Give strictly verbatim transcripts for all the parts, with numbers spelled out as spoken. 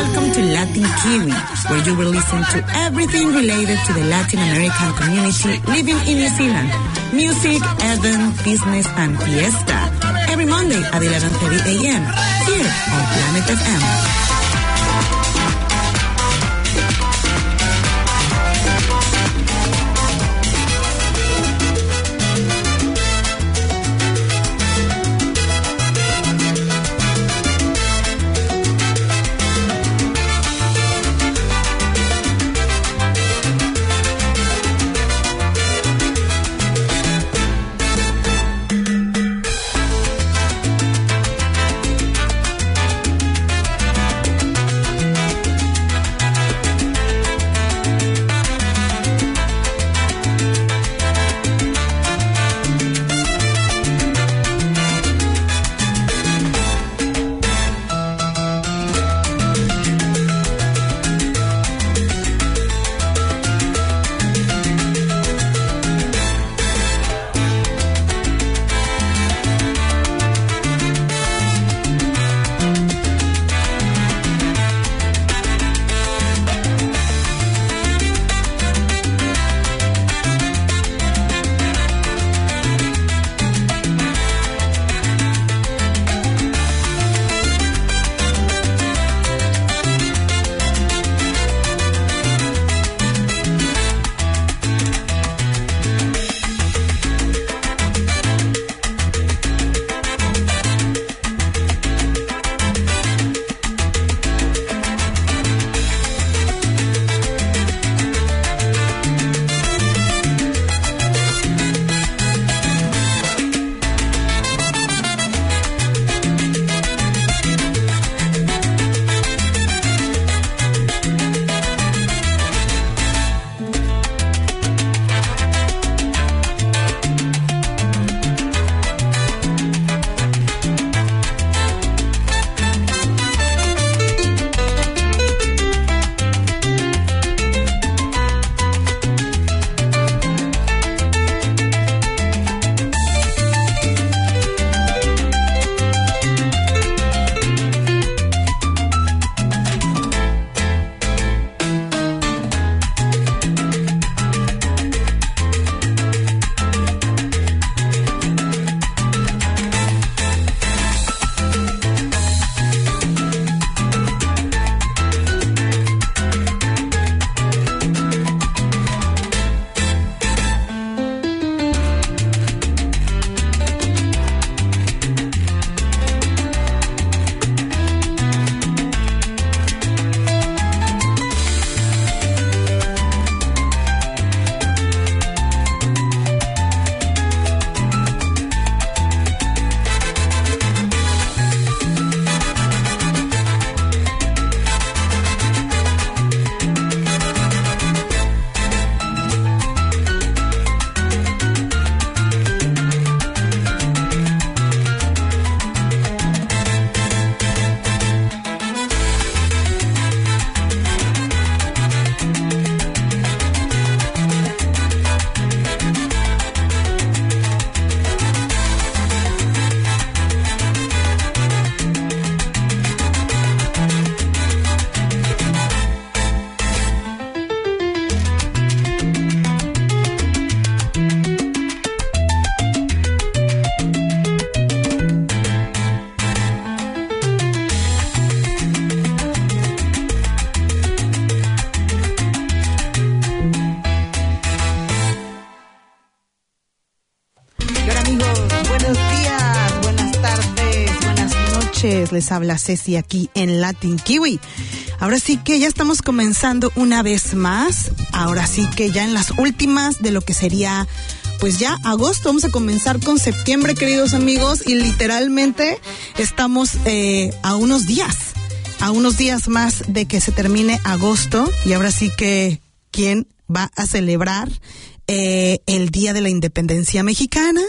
Welcome to Latin Kiwi, where you will listen to everything related to the Latin American community living in New Zealand. Music, event, business, and fiesta. Every Monday at eleven thirty a.m. here on Planet F M. Les habla Ceci aquí en Latin Kiwi. Ahora sí que ya estamos comenzando una vez más. Ahora sí que ya en las últimas de lo que sería, pues ya agosto. Vamos a comenzar con septiembre, queridos amigos, y literalmente estamos eh, a unos días, a unos días más de que se termine agosto. Y ahora sí que, ¿quién va a celebrar eh, el Día de la Independencia Mexicana?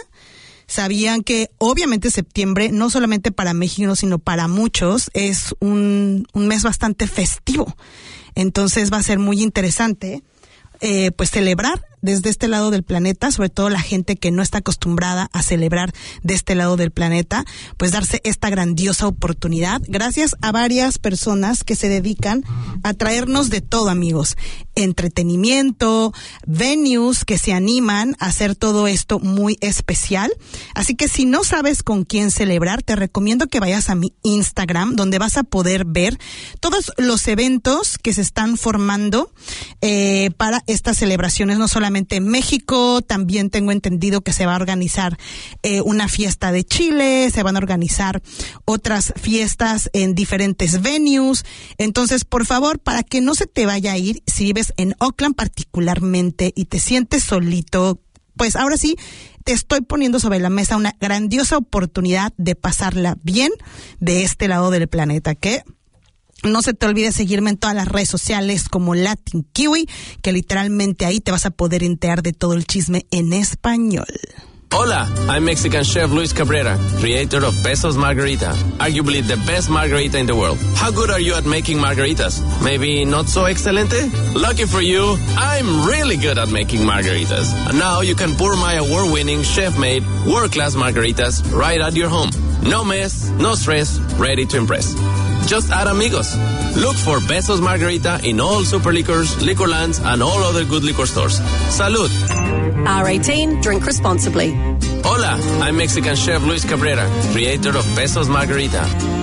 Sabían que obviamente septiembre, no solamente para México, sino para muchos, es un, un mes bastante festivo. Entonces va a ser muy interesante eh, pues celebrar desde este lado del planeta, sobre todo la gente que no está acostumbrada a celebrar de este lado del planeta, pues darse esta grandiosa oportunidad, gracias a varias personas que se dedican a traernos de todo, amigos, entretenimiento, venues que se animan a hacer todo esto muy especial. Así que si no sabes con quién celebrar, te recomiendo que vayas a mi Instagram, donde vas a poder ver todos los eventos que se están formando eh, para estas celebraciones, no solamente en México, también tengo entendido que se va a organizar eh, una fiesta de Chile, se van a organizar otras fiestas en diferentes venues. Entonces, por favor, para que no se te vaya a ir, si vives en Oakland particularmente y te sientes solito, pues ahora sí, te estoy poniendo sobre la mesa una grandiosa oportunidad de pasarla bien de este lado del planeta, que no se te olvide seguirme en todas las redes sociales como Latin Kiwi, que literalmente ahí te vas a poder enterar de todo el chisme en español. Hola, I'm Mexican chef Luis Cabrera, creator of Besos Margarita, arguably the best margarita in the world. How good are you at making margaritas? Maybe not so excelente? Lucky for you, I'm really good at making margaritas. And now you can pour my award-winning, chef-made, world-class margaritas right at your home. No mess, no stress, ready to impress. Just add amigos. Look for Besos Margarita in all Super Liquors, Liquorlands, and all other good liquor stores. Salud. R eighteen, drink responsibly. Hola, I'm Mexican chef Luis Cabrera, creator of Besos Margarita.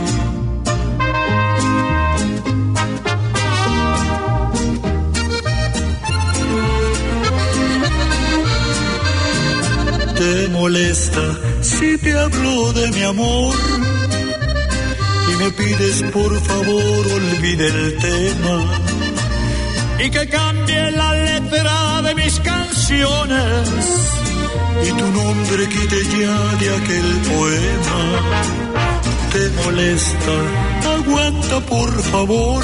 ¿Te molesta si te hablo de mi amor? Y me pides por favor olvide el tema y que cambie la letra de mis canciones y tu nombre quite ya de aquel poema. ¿Te molesta? Aguanta por favor.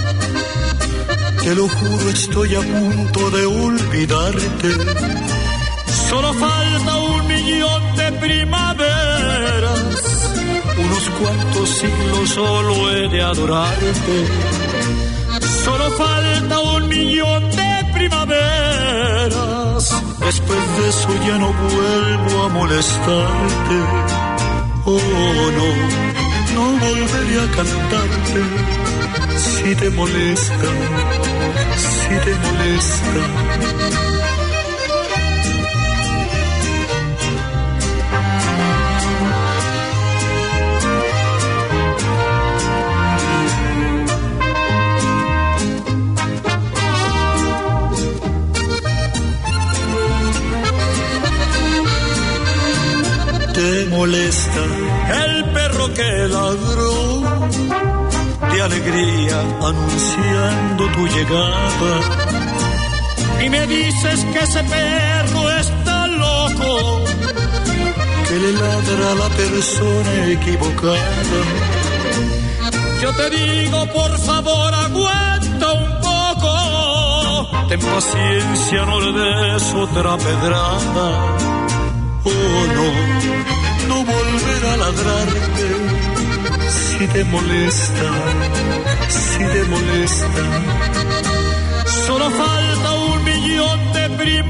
Te lo juro, estoy a punto de olvidarte. Solo falta un millón de primaveras, unos cuantos siglos solo he de adorarte. Solo falta un millón de primaveras, después de eso ya no vuelvo a molestarte. Oh no, no volveré a cantarte. Si te molesta, si te molesta. Te molesta el perro que ladró de alegría anunciando tu llegada y me dices que ese perro está loco, que le ladra a la persona equivocada. Yo te digo por favor aguanta un poco, ten paciencia, no le des otra pedrada. Oh no, no volver a ladrarte. Si te molesta, si te molesta. Solo falta un millón de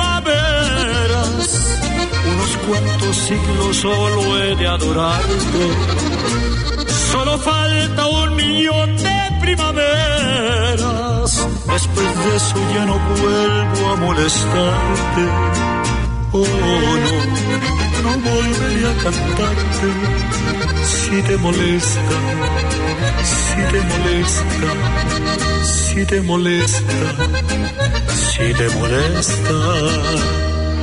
primaveras, unos cuantos siglos solo he de adorarte. Solo falta un millón de primaveras, después de eso ya no vuelvo a molestarte. Oh no, no volveré a cantarte. Si te molesta, si te molesta, si te molesta, si te molesta.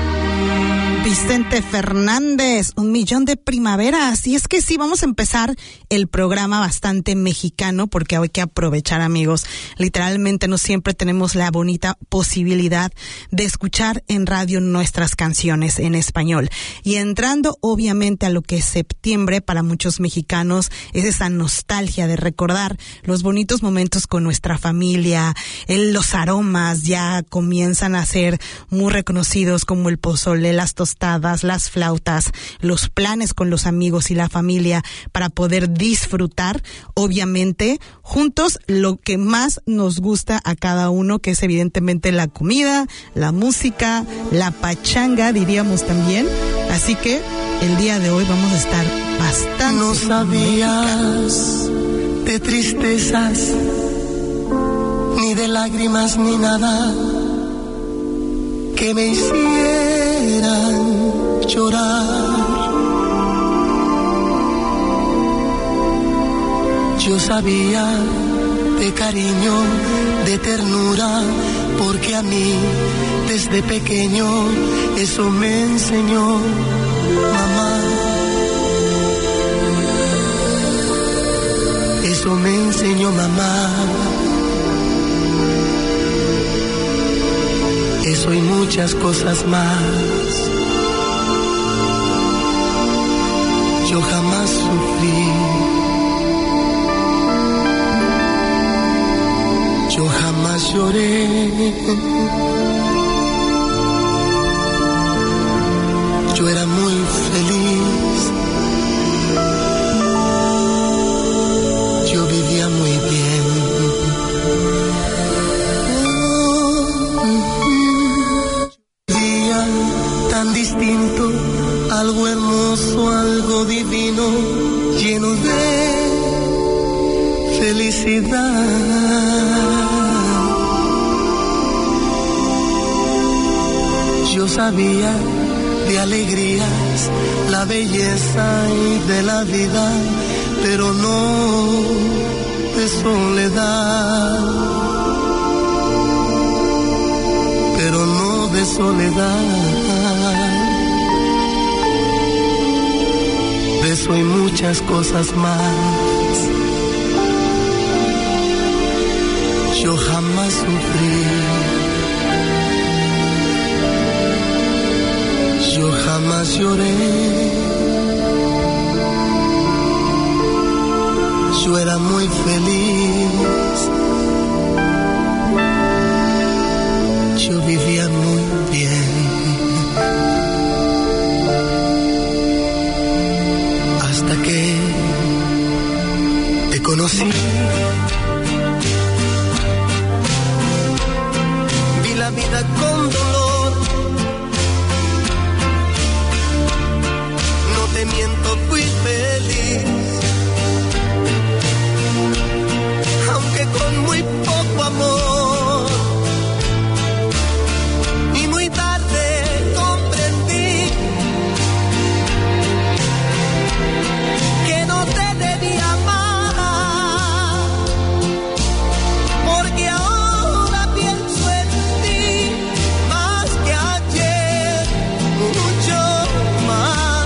Vicente Fernández, un millón de primaveras. Y es que sí, vamos a empezar el programa bastante mexicano porque hay que aprovechar, amigos. Literalmente no siempre tenemos la bonita posibilidad de escuchar en radio nuestras canciones en español. Y entrando obviamente a lo que es septiembre, para muchos mexicanos es esa nostalgia de recordar los bonitos momentos con nuestra familia. El, los aromas ya comienzan a ser muy reconocidos como el pozole, las tostadas, tostadas, las flautas, los planes con los amigos y la familia para poder disfrutar, obviamente, juntos lo que más nos gusta a cada uno, que es evidentemente la comida, la música, la pachanga, diríamos también. Así que el día de hoy vamos a estar bastante... No sabías de tristezas, ni de lágrimas, ni nada que me hicieran llorar. Yo sabía de cariño, de ternura, porque a mí desde pequeño eso me enseñó mamá. Eso me enseñó mamá. Eso y muchas cosas más. Yo jamás sufrí. Yo jamás lloré. Yo era muy feliz. Yo vivía muy bien. Día tan distinto, algo hermoso, algo divino, lleno de felicidad. Yo sabía de alegrías, la belleza y de la vida, pero no de soledad, pero no de soledad. De eso y muchas cosas más. Yo jamás sufrí. Yo jamás lloré. Yo era muy feliz. Yo vivía muy bien. Hasta que te conocí. Vi la vida con dolor. No te miento, fui feliz. Aunque con muy poco amor, y muy tarde comprendí que no te debía amar, porque ahora pienso en ti más que ayer, mucho más.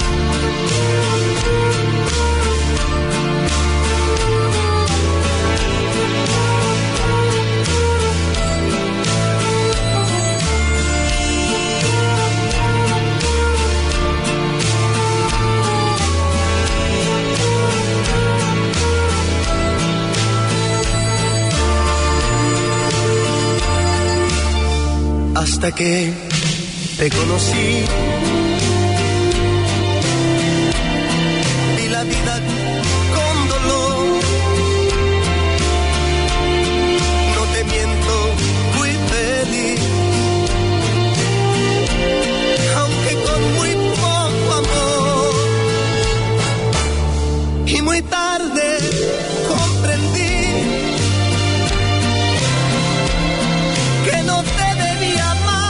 Hasta que te conocí, vi la vida con dolor. No te miento, fui feliz, aunque con muy poco amor. Y muy tarde comprendí que no te debía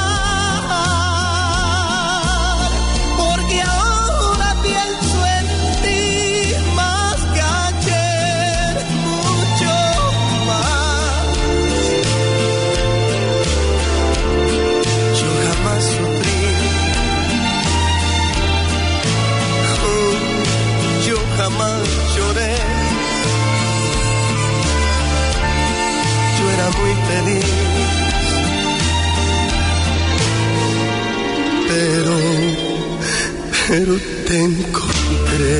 amar, porque ahora pienso en ti más que ayer, mucho más. Yo jamás sufrí. Oh, yo jamás lloré. Yo era muy feliz. Pero, pero te encontré.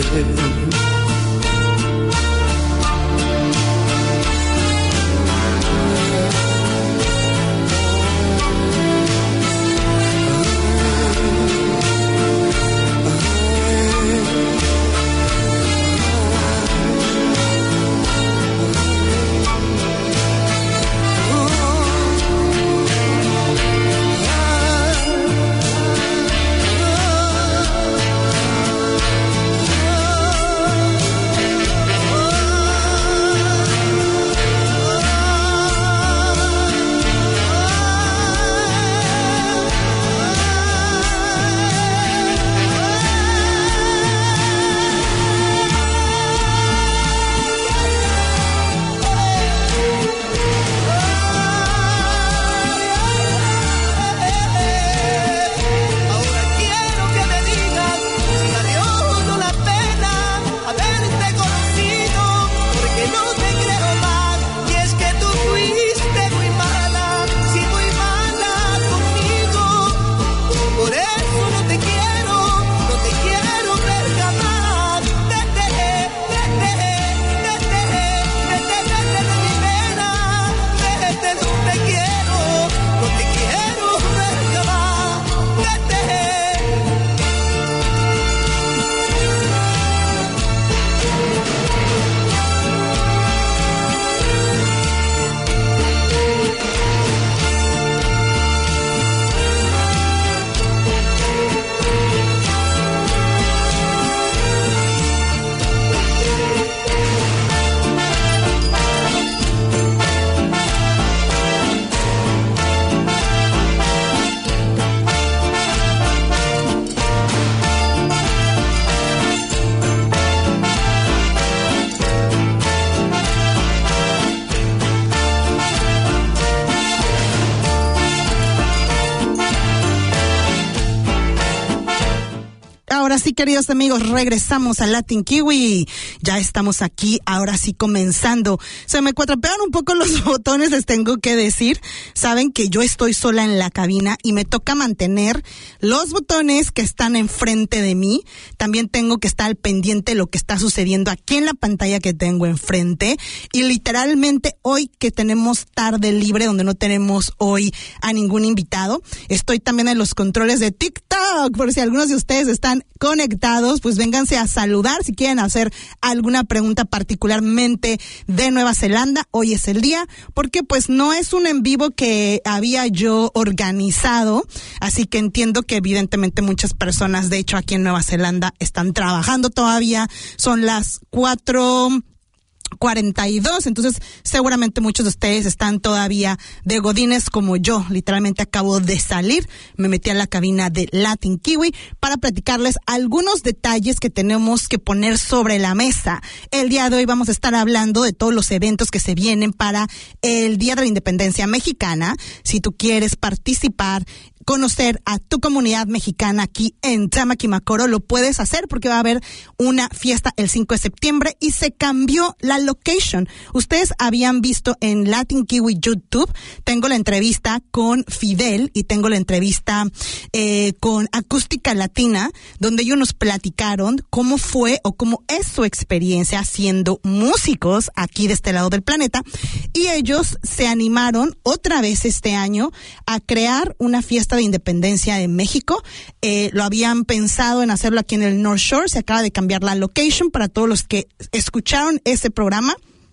ahora sí, queridos amigos, regresamos a Latin Kiwi. Ya estamos aquí, ahora sí comenzando. Se me cuatrapearon un poco los botones, les tengo que decir. Saben que yo estoy sola en la cabina y me toca mantener los botones que están enfrente de mí. También tengo que estar al pendiente de lo que está sucediendo aquí en la pantalla que tengo enfrente. Y literalmente hoy que tenemos tarde libre, donde no tenemos hoy a ningún invitado, estoy también en los controles de TikTok, por si algunos de ustedes están conectados, pues vénganse a saludar si quieren hacer alguna pregunta particularmente de Nueva Zelanda. Hoy es el día, porque pues no es un en vivo que había yo organizado, así que entiendo que evidentemente muchas personas, de hecho aquí en Nueva Zelanda, están trabajando todavía. Son las cuatro cuarenta y dos, entonces seguramente muchos de ustedes están todavía de godines como yo. Literalmente acabo de salir, me metí a la cabina de Latin Kiwi para platicarles algunos detalles que tenemos que poner sobre la mesa. El día de hoy vamos a estar hablando de todos los eventos que se vienen para el Día de la Independencia Mexicana. Si tú quieres participar, conocer a tu comunidad mexicana aquí en Tamaquimacoro, lo puedes hacer porque va a haber una fiesta el cinco de septiembre y se cambió la location. Ustedes habían visto en Latin Kiwi YouTube, tengo la entrevista con Fidel y tengo la entrevista eh, con Acústica Latina, donde ellos nos platicaron cómo fue o cómo es su experiencia siendo músicos aquí de este lado del planeta, y ellos se animaron otra vez este año a crear una fiesta de Independencia de México. Eh, lo habían pensado en hacerlo aquí en el North Shore, se acaba de cambiar la location para todos los que escucharon ese programa.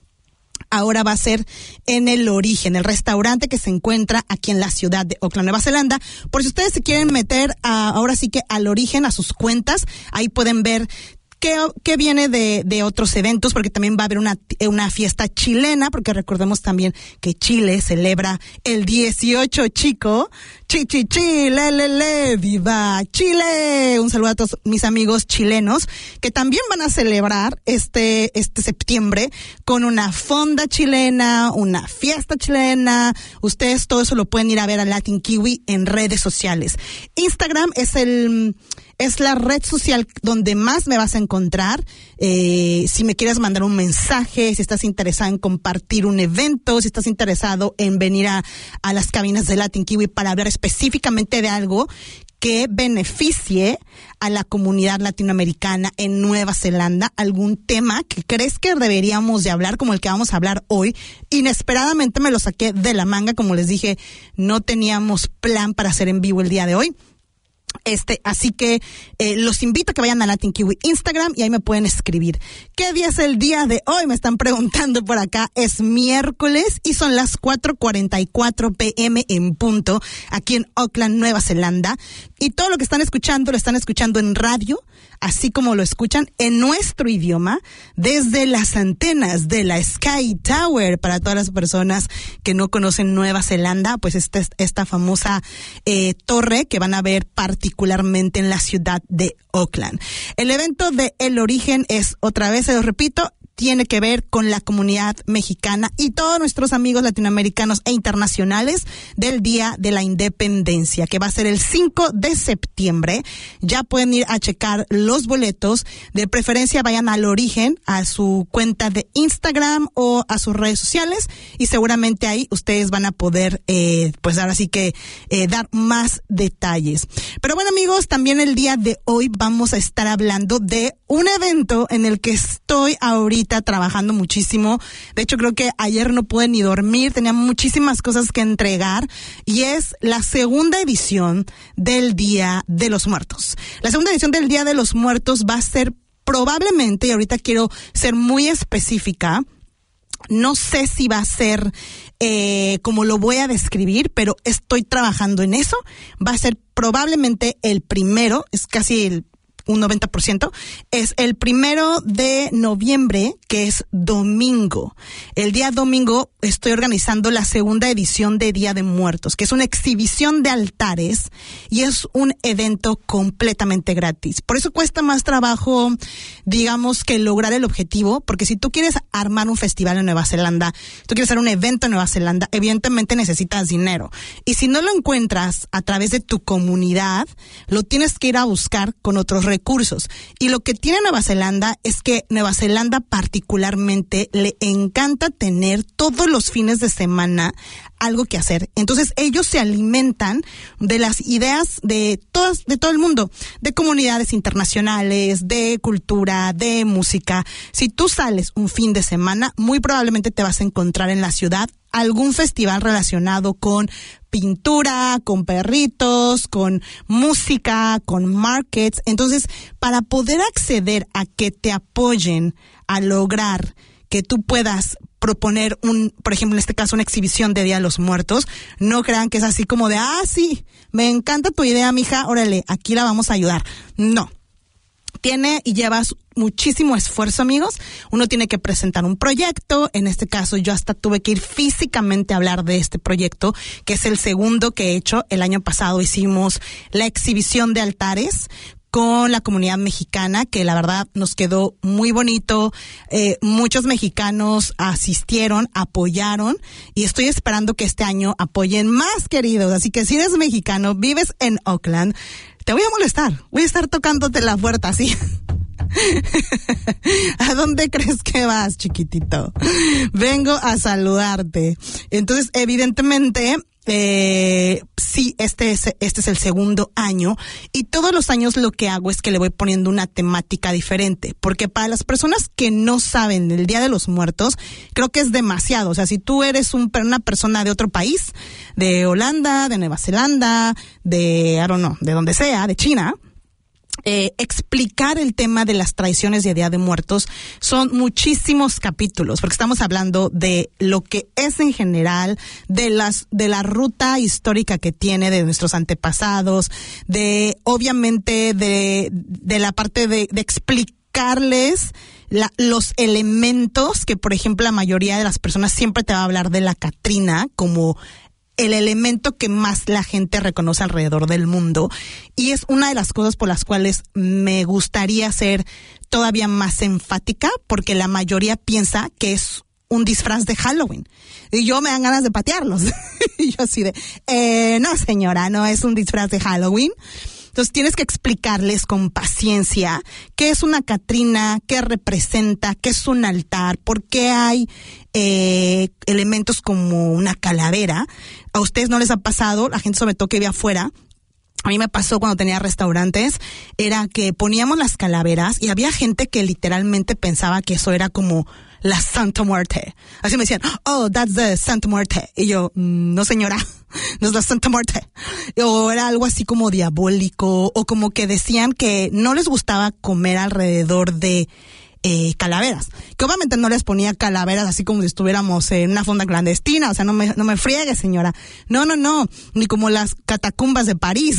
Ahora va a ser en el Origen, el restaurante que se encuentra aquí en la ciudad de Auckland, Nueva Zelanda. Por si ustedes se quieren meter a, ahora sí que al Origen, a sus cuentas, ahí pueden ver ¿Qué, qué viene de, de otros eventos? Porque también va a haber una, una fiesta chilena, porque recordemos también que Chile celebra el dieciocho, chico. Chi, chi, chi, le, le, le, viva Chile. Un saludo a todos mis amigos chilenos, que también van a celebrar este, este septiembre con una fonda chilena, una fiesta chilena. Ustedes todo eso lo pueden ir a ver a Latin Kiwi en redes sociales. Instagram es el... Es la red social donde más me vas a encontrar. Eh, si me quieres mandar un mensaje, si estás interesado en compartir un evento, si estás interesado en venir a, a las cabinas de Latin Kiwi para hablar específicamente de algo que beneficie a la comunidad latinoamericana en Nueva Zelanda, algún tema que crees que deberíamos de hablar, como el que vamos a hablar hoy. Inesperadamente me lo saqué de la manga, como les dije, no teníamos plan para hacer en vivo el día de hoy. Este, así que eh, los invito a que vayan a Latin Kiwi Instagram y ahí me pueden escribir. ¿Qué día es el día de hoy? Me están preguntando por acá. Es miércoles y son las cuatro cuarenta y cuatro pm en punto aquí en Auckland, Nueva Zelanda. Y todo lo que están escuchando lo están escuchando en radio, así como lo escuchan en nuestro idioma, desde las antenas de la Sky Tower. Para todas las personas que no conocen Nueva Zelanda, pues esta, esta famosa eh, torre que van a ver particularmente en la ciudad de Auckland. El evento de El Origen es, otra vez se lo repito, tiene que ver con la comunidad mexicana y todos nuestros amigos latinoamericanos e internacionales del Día de la Independencia, que va a ser el cinco de septiembre. Ya pueden ir a checar los boletos. De preferencia vayan al Origen, a su cuenta de Instagram o a sus redes sociales, y seguramente ahí ustedes van a poder, eh, pues ahora sí que eh, dar más detalles. Pero bueno, amigos, también el día de hoy vamos a estar hablando de un evento en el que estoy ahorita trabajando muchísimo. De hecho, creo que ayer no pude ni dormir, tenía muchísimas cosas que entregar, y es la segunda edición del Día de los Muertos. La segunda edición del Día de los Muertos va a ser probablemente, y ahorita quiero ser muy específica, no sé si va a ser eh, como lo voy a describir, pero estoy trabajando en eso. Va a ser probablemente el primero, es casi el un noventa por ciento, es el primero de noviembre, que es domingo. El día domingo estoy organizando la segunda edición de Día de Muertos, que es una exhibición de altares y es un evento completamente gratis. Por eso cuesta más trabajo, digamos, que lograr el objetivo, porque si tú quieres armar un festival en Nueva Zelanda, tú quieres hacer un evento en Nueva Zelanda, evidentemente necesitas dinero. Y si no lo encuentras a través de tu comunidad, lo tienes que ir a buscar con otros recursos. Y lo que tiene Nueva Zelanda es que Nueva Zelanda particularmente le encanta tener todos los fines de semana algo que hacer. Entonces ellos se alimentan de las ideas de todas, de todo el mundo, de comunidades internacionales, de cultura, de música. Si tú sales un fin de semana, muy probablemente te vas a encontrar en la ciudad algún festival relacionado con pintura, con perritos, con música, con markets. Entonces, para poder acceder a que te apoyen a lograr que tú puedas proponer un, por ejemplo, en este caso, una exhibición de Día de los Muertos, no crean que es así como de, ah, sí, me encanta tu idea, mija, órale, aquí la vamos a ayudar. No. Tiene y llevas muchísimo esfuerzo, amigos. Uno tiene que presentar un proyecto. En este caso, yo hasta tuve que ir físicamente a hablar de este proyecto, que es el segundo que he hecho. El año pasado hicimos la exhibición de altares con la comunidad mexicana, que la verdad nos quedó muy bonito. Eh, muchos mexicanos asistieron, apoyaron, y estoy esperando que este año apoyen más, queridos. Así que si eres mexicano, vives en Oakland, te voy a molestar. Voy a estar tocándote la puerta, así. ¿A dónde crees que vas, chiquitito? Vengo a saludarte. Entonces, evidentemente, Eh, sí, este es, este es el segundo año, y todos los años lo que hago es que le voy poniendo una temática diferente, porque para las personas que no saben del Día de los Muertos, creo que es demasiado. O sea, si tú eres un, una persona de otro país, de Holanda, de Nueva Zelanda, de, I don't know, de donde sea, de China, Eh, explicar el tema de las tradiciones de Día de Muertos son muchísimos capítulos, porque estamos hablando de lo que es en general, de las de la ruta histórica que tiene de nuestros antepasados, de obviamente de de la parte de, de explicarles la, los elementos que, por ejemplo, la mayoría de las personas siempre te va a hablar de la Catrina como el elemento que más la gente reconoce alrededor del mundo, y es una de las cosas por las cuales me gustaría ser todavía más enfática, porque la mayoría piensa que es un disfraz de Halloween, y yo me dan ganas de patearlos. Y yo así de, eh, no señora, no es un disfraz de Halloween. Entonces tienes que explicarles con paciencia qué es una Catrina, qué representa, qué es un altar, por qué hay eh, elementos como una calavera. A ustedes no les ha pasado, la gente sobre todo que vive afuera. A mí me pasó cuando tenía restaurantes, era que poníamos las calaveras y había gente que literalmente pensaba que eso era como la Santa Muerte. Así me decían, oh, that's the Santa Muerte. Y yo, no señora, no es la Santa Muerte. O era algo así como diabólico, o como que decían que no les gustaba comer alrededor de Eh, calaveras, que obviamente no les ponía calaveras así como si estuviéramos en una fonda clandestina. O sea, no me, no me friegue, señora. No, no, no, ni como las catacumbas de París.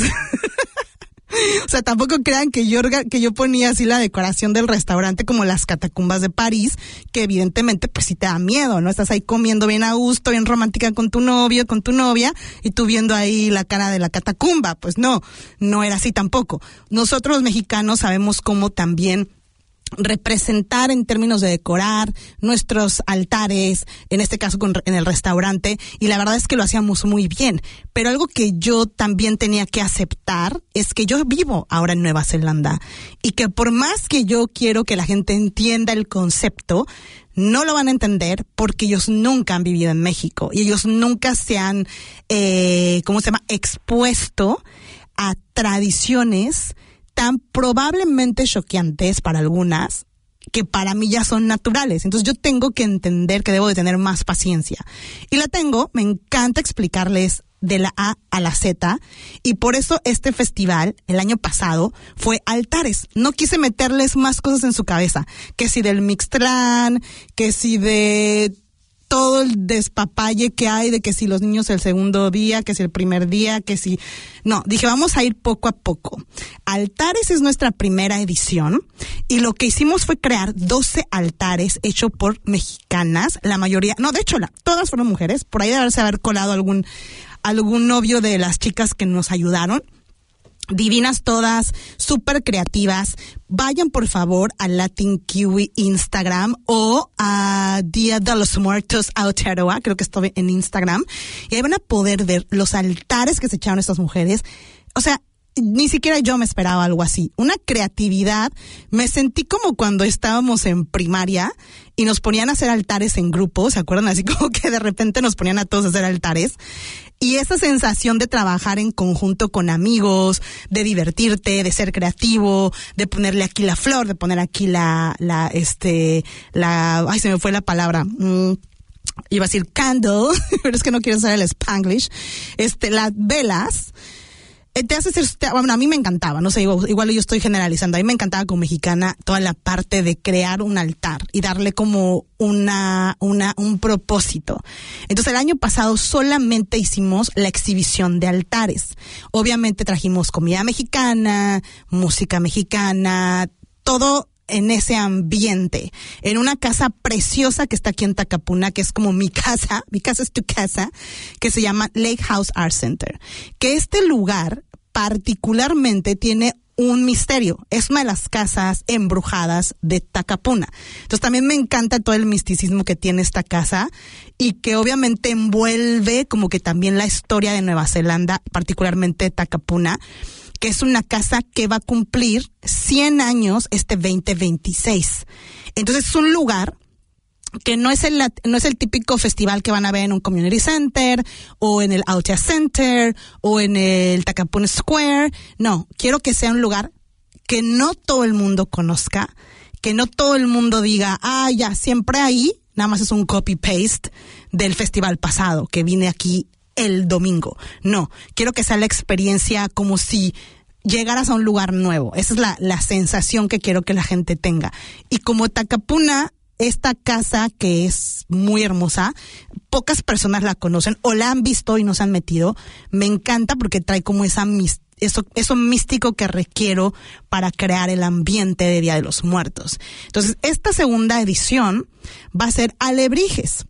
O sea, tampoco crean que yo, que yo ponía así la decoración del restaurante como las catacumbas de París, que evidentemente pues sí te da miedo, ¿no? Estás ahí comiendo bien a gusto, bien romántica con tu novio, con tu novia, y tú viendo ahí la cara de la catacumba. Pues no, no era así tampoco. Nosotros los mexicanos sabemos cómo también representar en términos de decorar nuestros altares, en este caso con, en el restaurante, y la verdad es que lo hacíamos muy bien. Pero algo que yo también tenía que aceptar es que yo vivo ahora en Nueva Zelanda, y que por más que yo quiero que la gente entienda el concepto, no lo van a entender porque ellos nunca han vivido en México, y ellos nunca se han, eh, ¿cómo se llama?, expuesto a tradiciones tan probablemente choqueantes para algunas, que para mí ya son naturales. Entonces yo tengo que entender que debo de tener más paciencia. Y la tengo, me encanta explicarles de la A a la Z, y por eso este festival, el año pasado, fue altares. No quise meterles más cosas en su cabeza, que si del Mixtlán, que si de todo el despapalle que hay de que si los niños el segundo día, que si el primer día, que si... No, dije, vamos a ir poco a poco. Altares es nuestra primera edición, y lo que hicimos fue crear doce altares hechos por mexicanas, la mayoría, no, de hecho, la, todas fueron mujeres, por ahí debe haberse haber colado algún, algún novio de las chicas que nos ayudaron. Divinas todas, súper creativas. Vayan por favor a Latin Kiwi Instagram o a Día de los Muertos Aotearoa, creo que estoy en Instagram, y ahí van a poder ver los altares que se echaron estas mujeres. O sea, ni siquiera yo me esperaba algo así. Una creatividad. Me sentí como cuando estábamos en primaria y nos ponían a hacer altares en grupos, ¿se acuerdan? Así como que de repente nos ponían a todos a hacer altares. Y esa sensación de trabajar en conjunto con amigos, de divertirte, de ser creativo, de ponerle aquí la flor, de poner aquí la, la, este, la, ay, se me fue la palabra. Mm. Iba a decir candle, pero es que no quiero usar el Spanglish. Este, las velas. Te hace ser, bueno, a mí me encantaba, no sé, igual, igual yo estoy generalizando, a mí me encantaba como mexicana toda la parte de crear un altar y darle como una, una, un propósito. Entonces el año pasado solamente hicimos la exhibición de altares. Obviamente trajimos comida mexicana, música mexicana, todo en ese ambiente, en una casa preciosa que está aquí en Takapuna, que es como mi casa, mi casa es tu casa, que se llama Lake House Art Center, que este lugar particularmente tiene un misterio, es una de las casas embrujadas de Takapuna. Entonces también me encanta todo el misticismo que tiene esta casa y que obviamente envuelve como que también la historia de Nueva Zelanda, particularmente Takapuna, que es una casa que va a cumplir cien años este veinte veintiséis. Entonces es un lugar que no es el no es el típico festival que van a ver en un community center o en el Altea Center o en el Takapuna Square. No, quiero que sea un lugar que no todo el mundo conozca, que no todo el mundo diga, ah, ya, siempre ahí, nada más es un copy-paste del festival pasado que vine aquí el domingo. No, quiero que sea la experiencia como si llegaras a un lugar nuevo. Esa es la, la sensación que quiero que la gente tenga. Y como Takapuna, esta casa que es muy hermosa, pocas personas la conocen o la han visto y no se han metido. Me encanta porque trae como esa mis, eso, eso místico que requiero para crear el ambiente de Día de los Muertos. Entonces, esta segunda edición va a ser Alebrijes,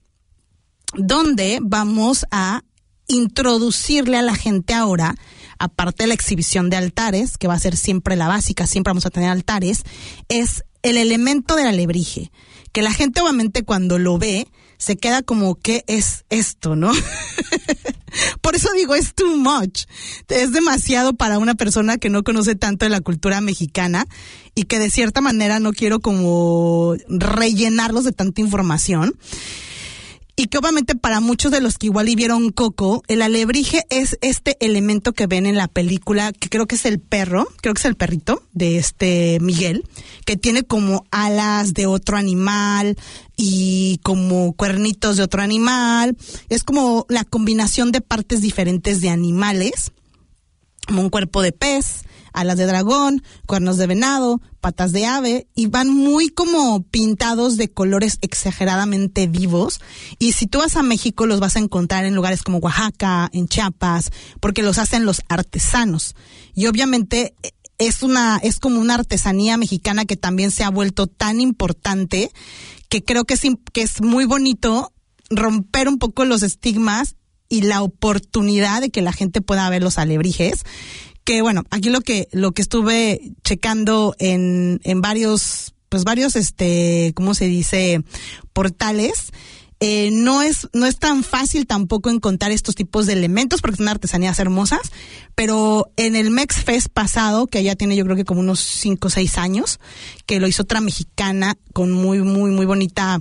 donde vamos a introducirle a la gente ahora, aparte de la exhibición de altares, que va a ser siempre la básica, siempre vamos a tener altares, es el elemento del alebrije, que la gente obviamente cuando lo ve se queda como, ¿qué es esto, no? Por eso digo, es too much. Es demasiado para una persona que no conoce tanto de la cultura mexicana y que de cierta manera no quiero como rellenarlos de tanta información. Y que obviamente para muchos de los que igual y vieron Coco, el alebrije es este elemento que ven en la película, que creo que es el perro, creo que es el perrito de este Miguel, que tiene como alas de otro animal y como cuernitos de otro animal. Es como la combinación de partes diferentes de animales, como un cuerpo de pez, alas de dragón, cuernos de venado, patas de ave, y van muy como pintados de colores exageradamente vivos. Y si tú vas a México, los vas a encontrar en lugares como Oaxaca, en Chiapas, porque los hacen los artesanos. Y obviamente es una, es como una artesanía mexicana que también se ha vuelto tan importante que creo que es, que es muy bonito romper un poco los estigmas y la oportunidad de que la gente pueda ver los alebrijes. Que bueno, aquí lo que lo que estuve checando en en varios pues varios este ¿cómo se dice? portales, eh, no es no es tan fácil tampoco encontrar estos tipos de elementos porque son artesanías hermosas, pero en el Mex Fest pasado, que ya tiene yo creo que como unos cinco o seis años, que lo hizo otra mexicana con muy muy muy bonita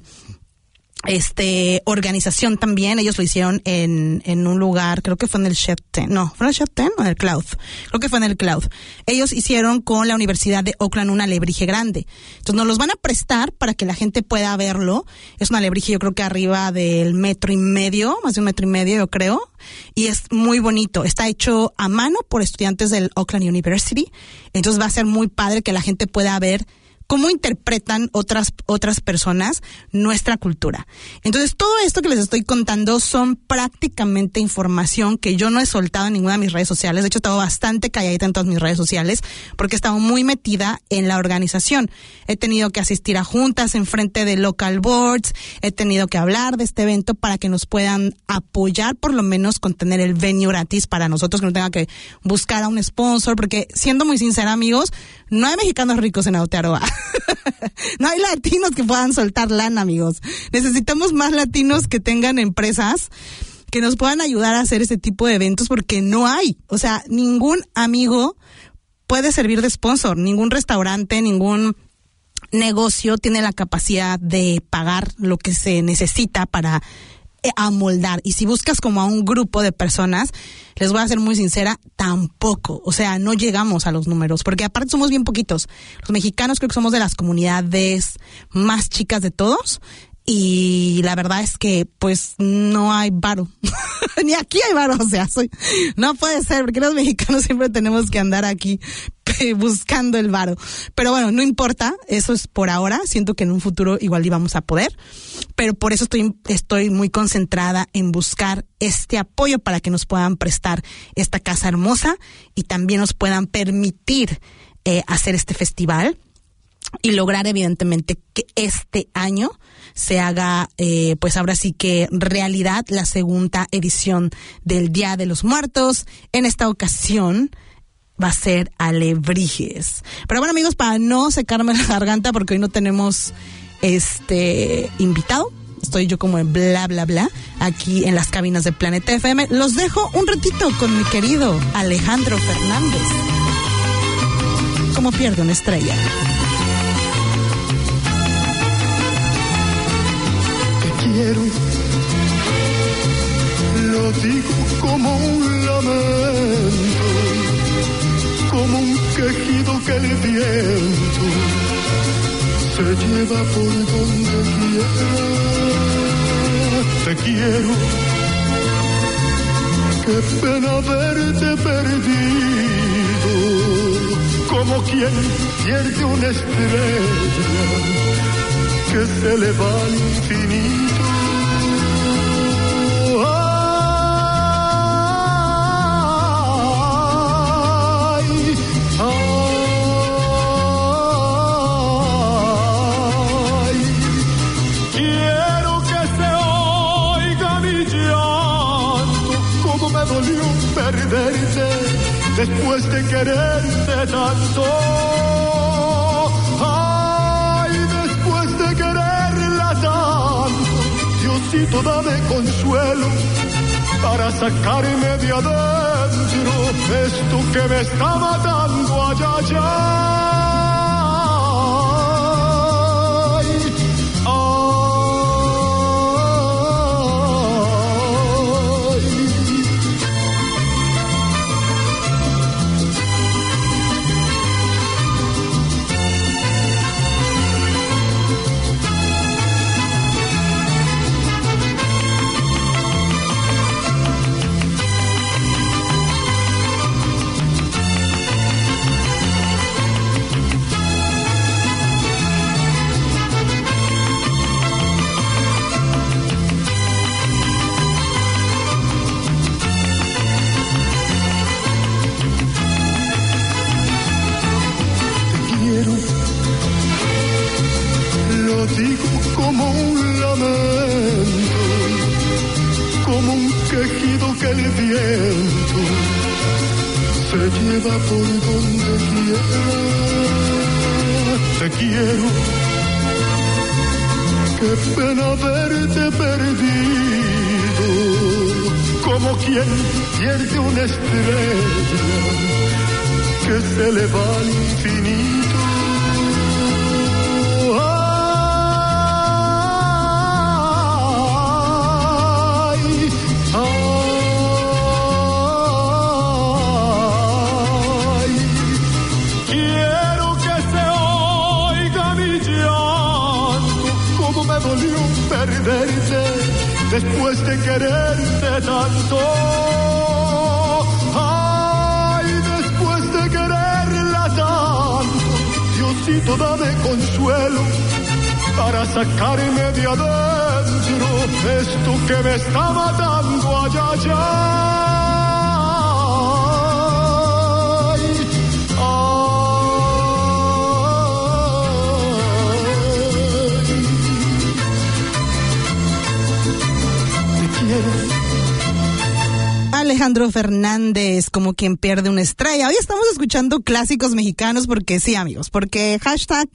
este organización también. Ellos lo hicieron en en un lugar, creo que fue en el Shed Ten, no, ¿fue en el Shed Ten o en el Cloud? Creo que fue en el Cloud. Ellos hicieron con la Universidad de Oakland un alebrije grande. Entonces nos los van a prestar para que la gente pueda verlo. Es un alebrije yo creo que arriba del metro y medio, más de un metro y medio yo creo, y es muy bonito. Está hecho a mano por estudiantes del Oakland University. Entonces va a ser muy padre que la gente pueda ver cómo interpretan otras otras personas nuestra cultura. Entonces, todo esto que les estoy contando son prácticamente información que yo no he soltado en ninguna de mis redes sociales. De hecho, he estado bastante calladita en todas mis redes sociales porque he estado muy metida en la organización. He tenido que asistir a juntas en frente de local boards, he tenido que hablar de este evento para que nos puedan apoyar, por lo menos con tener el venue gratis para nosotros, que no tenga que buscar a un sponsor, porque siendo muy sincera, amigos, no hay mexicanos ricos en Aotearoa. No hay latinos que puedan soltar lana, amigos. Necesitamos más latinos que tengan empresas que nos puedan ayudar a hacer este tipo de eventos, porque no hay, o sea, ningún amigo puede servir de sponsor, ningún restaurante, ningún negocio tiene la capacidad de pagar lo que se necesita para amoldar. Y si buscas como a un grupo de personas, les voy a ser muy sincera, tampoco, o sea, no llegamos a los números, porque aparte somos bien poquitos. Los mexicanos creo que somos de las comunidades más chicas de todos, y la verdad es que pues no hay varo. Ni aquí hay varo, o sea, soy, no puede ser, porque los mexicanos siempre tenemos que andar aquí buscando el varo. Pero bueno, no importa, eso es por ahora, siento que en un futuro igual íbamos a poder, pero por eso estoy, estoy muy concentrada en buscar este apoyo para que nos puedan prestar esta casa hermosa y también nos puedan permitir eh, hacer este festival y lograr evidentemente que este año se haga, eh, pues ahora sí que realidad, la segunda edición del Día de los Muertos. En esta ocasión va a ser Alebrijes. Pero bueno, amigos, para no secarme la garganta, porque hoy no tenemos este invitado, estoy yo como en bla bla bla aquí en las cabinas de Planeta F M, los dejo un ratito con mi querido Alejandro Fernández. ¿Cómo pierde una estrella? Quiero, lo digo como un lamento, como un quejido que el viento se lleva por donde quiera. Te quiero, qué pena verte perdido, como quien pierde una estrella que se le va al infinito. Ay, ay, quiero que se oiga mi llanto, como me dolió perderte después de quererte tanto. Diosito, dame consuelo para sacarme de adentro esto que me está matando allá, allá. Como un lamento, como un quejido que el viento se lleva por donde quiera. Te quiero, qué pena verte perdido, como quien pierde una estrella que se le va al infinito. Después de quererte tanto, ay, después de quererla tanto, Diosito, dame consuelo para sacarme de adentro esto que me está matando allá, allá. Alejandro Fernández, como quien pierde una estrella. Hoy estamos escuchando clásicos mexicanos porque sí, amigos, porque hashtag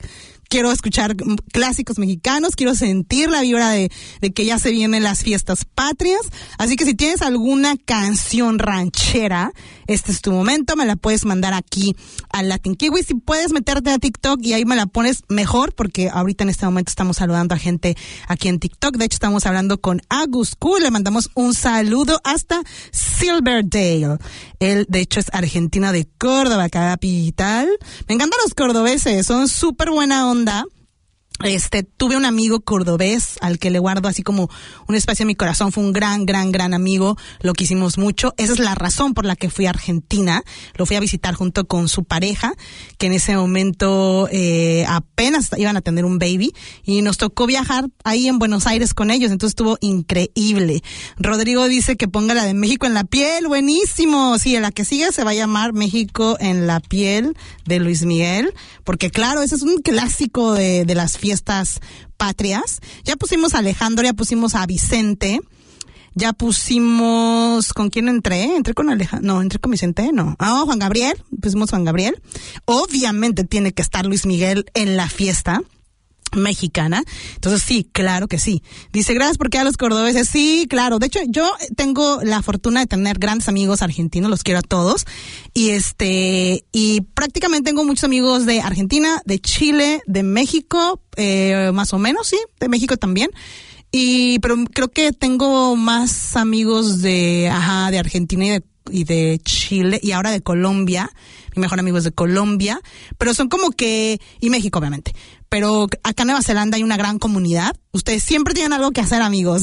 quiero escuchar clásicos mexicanos, quiero sentir la vibra de, de que ya se vienen las fiestas patrias. Así que si tienes alguna canción ranchera, este es tu momento, me la puedes mandar aquí al Latin Kiwi. Si puedes meterte a TikTok y ahí me la pones mejor, porque ahorita en este momento estamos saludando a gente aquí en TikTok. De hecho, estamos hablando con Agus Q, le mandamos un saludo hasta Silverdale. Él, de hecho, es argentino de Córdoba, capital. Me encantan los cordobeses, son súper buena onda. Este, tuve un amigo cordobés al que le guardo así como un espacio en mi corazón. Fue un gran, gran, gran amigo. Lo quisimos mucho. Esa es la razón por la que fui a Argentina. Lo fui a visitar junto con su pareja, que en ese momento eh, apenas iban a tener un baby. Y nos tocó viajar ahí en Buenos Aires con ellos. Entonces estuvo increíble. Rodrigo dice que ponga la de México en la piel. Buenísimo. Sí, la que sigue se va a llamar México en la piel de Luis Miguel. Porque claro, ese es un clásico de, de las fiestas fiestas patrias. Ya pusimos a Alejandro, ya pusimos a Vicente, ya pusimos, ¿con quién entré? Entré con Alejandro, no, entré con Vicente, no. Ah, Juan Gabriel, pusimos Juan Gabriel. Obviamente tiene que estar Luis Miguel en la fiesta mexicana. Entonces sí, claro que sí. Dice, gracias porque a los cordobeses. Sí, claro. De hecho, yo tengo la fortuna de tener grandes amigos argentinos, los quiero a todos. Y este, y prácticamente tengo muchos amigos de Argentina, de Chile, de México, eh, más o menos, sí, de México también. Y, pero creo que tengo más amigos de, ajá, de Argentina y de y de Chile y ahora de Colombia. Mi mejor amigo es de Colombia, pero son como que, y México obviamente, pero acá en Nueva Zelanda hay una gran comunidad. Ustedes siempre tienen algo que hacer, amigos.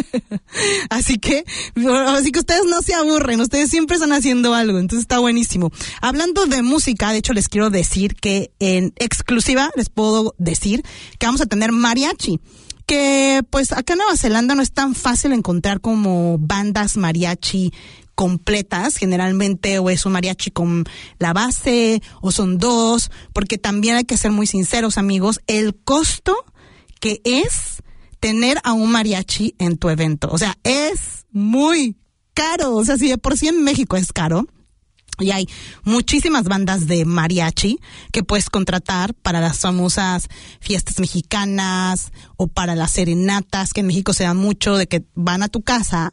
así que así que ustedes no se aburren, ustedes siempre están haciendo algo, entonces está buenísimo. Hablando de música, de hecho les quiero decir que en exclusiva les puedo decir que vamos a tener mariachi, que pues acá en Nueva Zelanda no es tan fácil encontrar como bandas mariachi completas. Generalmente o es un mariachi con la base o son dos, porque también hay que ser muy sinceros, amigos, el costo que es tener a un mariachi en tu evento, o sea, es muy caro. O sea, si de por sí en México es caro, y hay muchísimas bandas de mariachi que puedes contratar para las famosas fiestas mexicanas o para las serenatas, que en México se da mucho de que van a tu casa,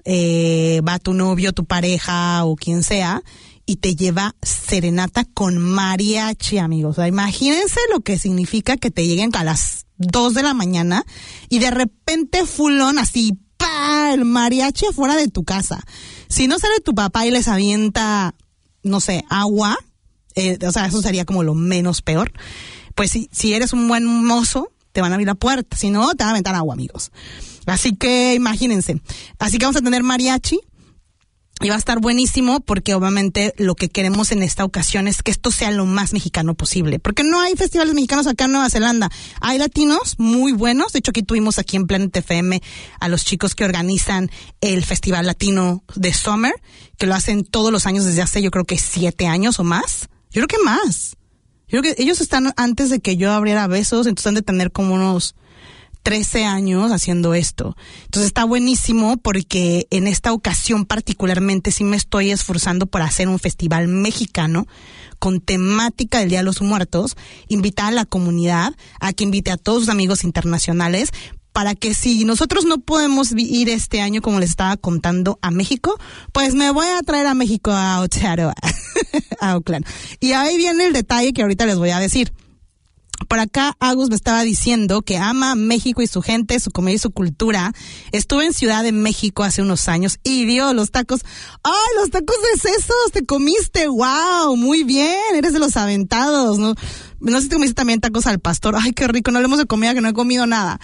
eh, va tu novio, tu pareja o quien sea, y te lleva serenata con mariachi, amigos. O sea, imagínense lo que significa que te lleguen a las dos de la mañana y de repente fulón así, ¡pa!, el mariachi afuera de tu casa. Si no sale tu papá y les avienta, no sé, agua, eh, o sea, eso sería como lo menos peor. Pues si, si eres un buen mozo, te van a abrir la puerta. Si no, te van a aventar agua, amigos. Así que imagínense. Así que vamos a tener mariachi. Y va a estar buenísimo porque obviamente lo que queremos en esta ocasión es que esto sea lo más mexicano posible. Porque no hay festivales mexicanos acá en Nueva Zelanda. Hay latinos muy buenos. De hecho, aquí tuvimos aquí en Planet F M a los chicos que organizan el Festival Latino de Summer, que lo hacen todos los años desde hace yo creo que siete años o más. Yo creo que más. Yo creo que ellos están antes de que yo abriera Besos, entonces han de tener como unos trece años haciendo esto. Entonces está buenísimo porque en esta ocasión particularmente sí me estoy esforzando por hacer un festival mexicano con temática del Día de los Muertos, invitar a la comunidad a que invite a todos sus amigos internacionales para que si nosotros no podemos ir este año, como les estaba contando, a México, pues me voy a traer a México a Aotearoa, a Oakland. Y ahí viene el detalle que ahorita les voy a decir. Por acá Agus me estaba diciendo que ama México y su gente, su comida y su cultura. Estuve en Ciudad de México hace unos años y vio los tacos. ¡Ay, los tacos de sesos! ¡Te comiste! ¡Wow! Muy bien, eres de los aventados, ¿no? No sé si te comiste también tacos al pastor. ¡Ay, qué rico! No hablemos de comida, que no he comido nada.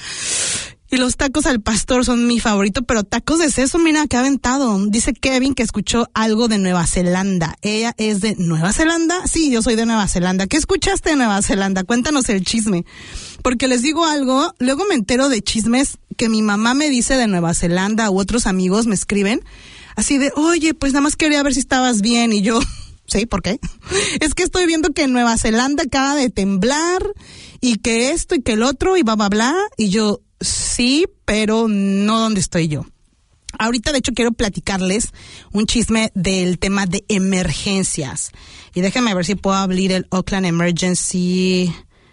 Y los tacos al pastor son mi favorito, pero tacos de seso, mira, qué aventado. Dice Kevin que escuchó algo de Nueva Zelanda. ¿Ella es de Nueva Zelanda? Sí, yo soy de Nueva Zelanda. ¿Qué escuchaste de Nueva Zelanda? Cuéntanos el chisme. Porque les digo algo, luego me entero de chismes que mi mamá me dice de Nueva Zelanda u otros amigos me escriben así de, oye, pues nada más quería ver si estabas bien. Y yo, sí, ¿por qué? Es que estoy viendo que Nueva Zelanda acaba de temblar y que esto y que el otro y bla, bla, bla. Y yo, sí, pero no donde estoy yo. Ahorita, de hecho, quiero platicarles un chisme del tema de emergencias. Y déjenme ver si puedo abrir el Oakland Emergency